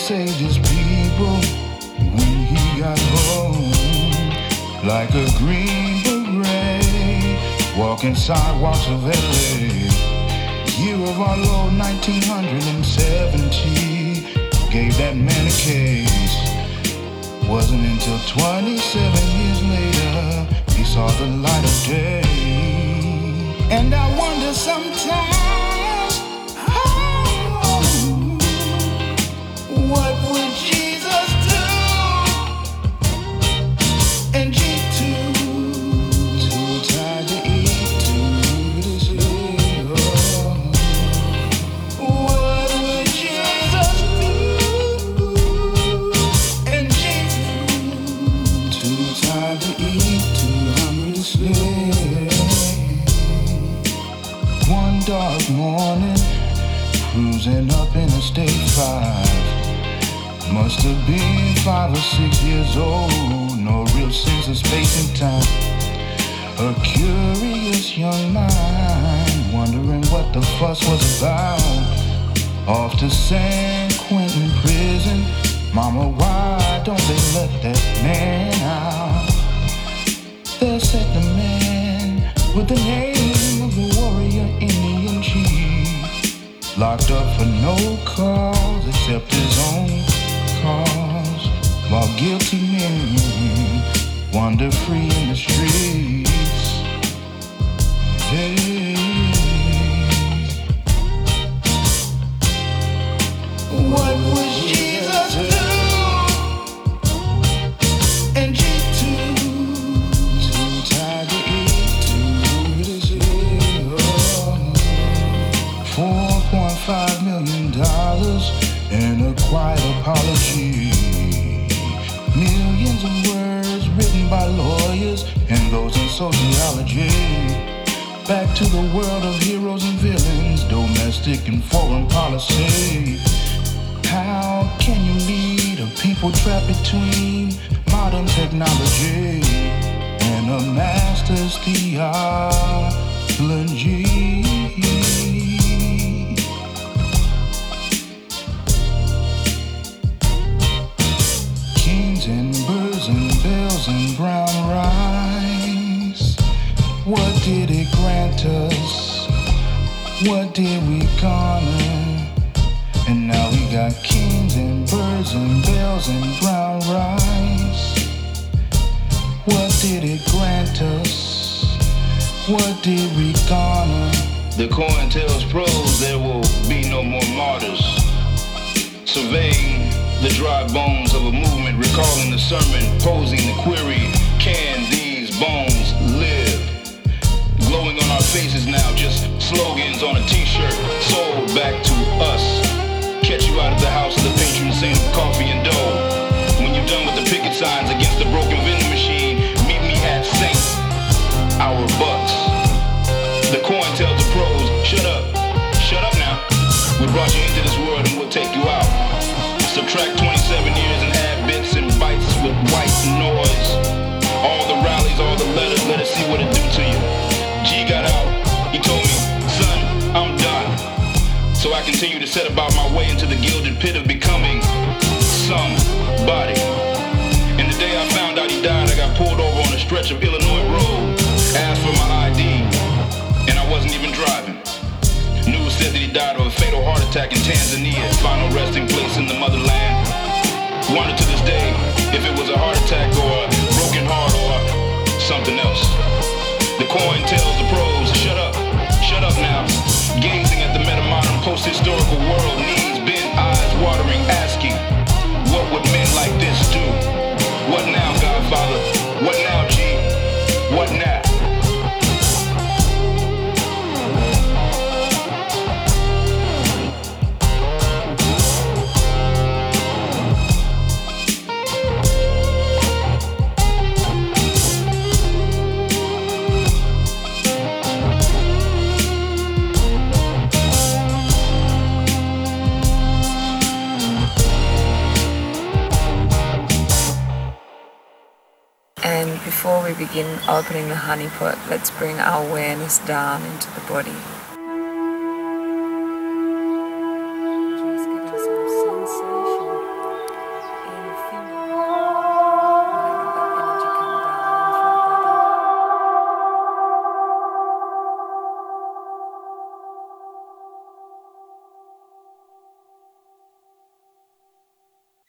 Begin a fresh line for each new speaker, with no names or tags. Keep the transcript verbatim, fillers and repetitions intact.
saved his people when he got home. Like a green beret, walking sidewalks of L A. Year of our Lord nineteen seventy gave that man a case. Wasn't until twenty-seven years later he saw the light of day. And I wonder sometimes, oh, what would Jesus do? And G two, too tired to eat, too to sleep. What would Jesus do? And G two, too tired to eat, too hungry to sleep. One dark morning, cruising up Interstate five. Must have been five or six years old, no real sense of space and time. A curious young mind, wondering what the fuss was about. Off to San Quentin prison, mama, why don't they let that man out? There sat the man with the name of the warrior Indian chief, locked up for no cause except his own cause, while guilty men wander free in the streets. Hey. What would Jesus do? And G two, too tired to eat, too hungry to sleep. Four point five million dollars and a quiet apology. Millions of words written by lawyers and those in sociology. Back to the world of heroes and villains, domestic and foreign policy. How can you lead a people trapped between modern technology and a master's theology? And birds and bells and brown rice. What did it grant us? What did we garner? And now we got kings and birds and bells and brown rice. What did it grant us? What did we garner? The coin tells pros there will be no more martyrs. Surveying the dry bones of a movement, recalling the sermon, posing the query, can these bones live? Glowing on our faces now, just slogans on a t-shirt, sold back to us. Catch you out of the house of the patron saint of coffee and dough. When you're done with the picket signs against the broken vending machine, meet me at Saint Our Bucks. The coin tells the pros, shut up, shut up now. We brought you into this world and we'll take you out. Subtract twenty-seven years and add bits and bytes with white noise. All the rallies, all the letters, let us see what it do to you. G got out, he told me, son, I'm done. So I continue to set about my way into the gilded pit of becoming somebody. And the day I found out he died, I got pulled over on a stretch of Illinois road, asked for my I D, and I wasn't even driving. News said that he died of a fatal heart attack in Tanzania, final resting place in the motherland. Wonder to this day if it was a heart attack or a broken heart or something else. The coin tells the pros, shut up, shut up now. Gazing at the meta-modern post-historical world, knees bent, eyes watering, asking, what would men like this do? What now, Godfather? What now, G? What now?
And before we begin opening the honeypot, let's bring our awareness down into the body.